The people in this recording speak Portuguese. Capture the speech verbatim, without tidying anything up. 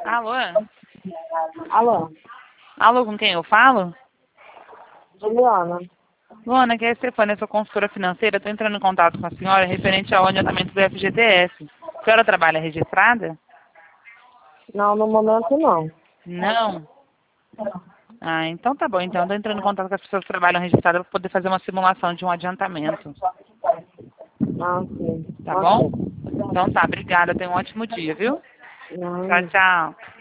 Alô? Alô, Alô, com quem eu falo? Juliana. Luana, aqui é a Stefania, eu sou consultora financeira. Estou entrando em contato com a senhora referente ao adiantamento do F G T S. A senhora trabalha registrada? Não, no momento não. Não? Ah, então tá bom. Então, estou entrando em contato com as pessoas que trabalham registradas para poder fazer uma simulação de um adiantamento. Ah, sim. Tá bom? Ok. Então tá, obrigada. Tenha um ótimo dia, viu? Tchau, Não, tchau.